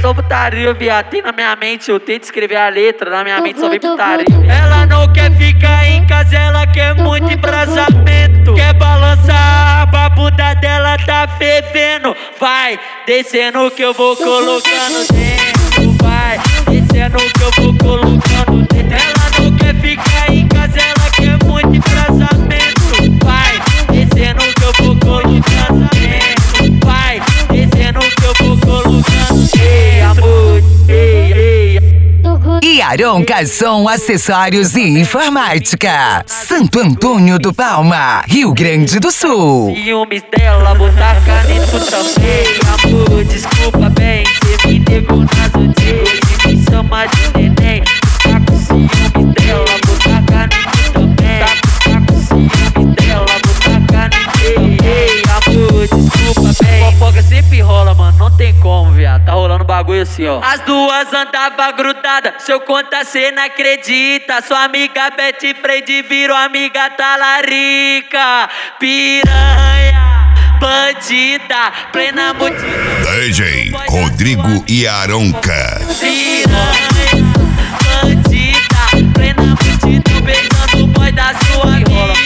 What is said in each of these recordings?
Só putaria, viado. Tem na minha mente, eu tento escrever a letra, na minha mente só vem putaria. Ela não quer ficar em casa, ela quer muito embrasamento. Quer balançar, a bunda dela tá fervendo. Vai descendo que eu vou colocando dentro. Vai descendo que eu vou colocando dentro. Ela não quer ficar em casa, ela quer muito embrasamento. Vai descendo que eu vou colocando dentro. Vai descendo que eu vou colocando. Ei, amor, ei, ei. Iaronca Som Acessórios e Informática, Santo Antônio do Palma, Rio Grande do Sul. Ciúmes dela, botar caneta também. Amor, desculpa bem, cê me negou nas antigas e me chama de neném. Tá com ciúmes dela, botar caneta também. Tá com ciúmes dela, botar caneta. Ei, amor, desculpa bem. Fofoca sempre rola, mano, não tem como, viado. Tá rolando bagulho assim, ó. As duas andavam grudadas, se eu contar cê não acredita. Sua amiga Betty Freide virou amiga talarica. Piranha, bandida, plena multidão. DJ Rodrigo Iaronca. Piranha, bandida, plena multidão, beijando o boy da sua amiga.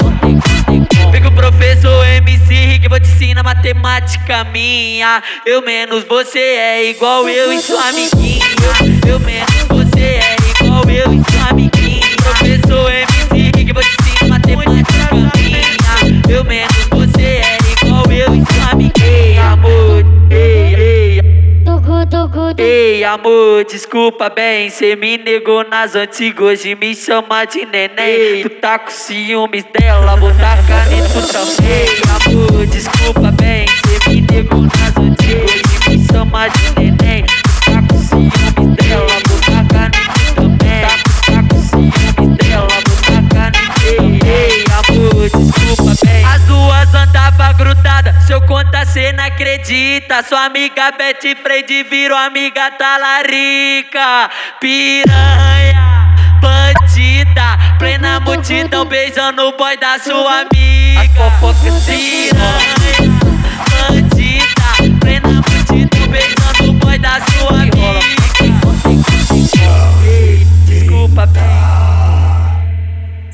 Vem com o professor MC Rick, vou te ensinar matemática minha. Eu menos você é igual eu e sua amiguinha. Eu menos você é igual eu e sua amiguinha. Professor MC Rick, vou te ensinar matemática minha. Eu menos você é igual eu e sua amiguinha. Amor, ei, ei. Ei, amor, desculpa bem, cê me negou nas antigas, hoje me chama de neném. Tu tá com ciúmes dela, botar caneta também. Amor, desculpa bem, cê me negou nas antigas, hoje me chama de neném. Tu tá com ciúmes dela, botar caneta também. Tá com ciúmes dela, botar caneta. Ei, amor, desculpa bem. As duas andavam grudadas, se eu contar cê não acredita. Sua amiga Betty Freide virou amiga talarica. Piranha, bandida, plena multidão, beijando o boy da sua amiga. As fofocas piranha.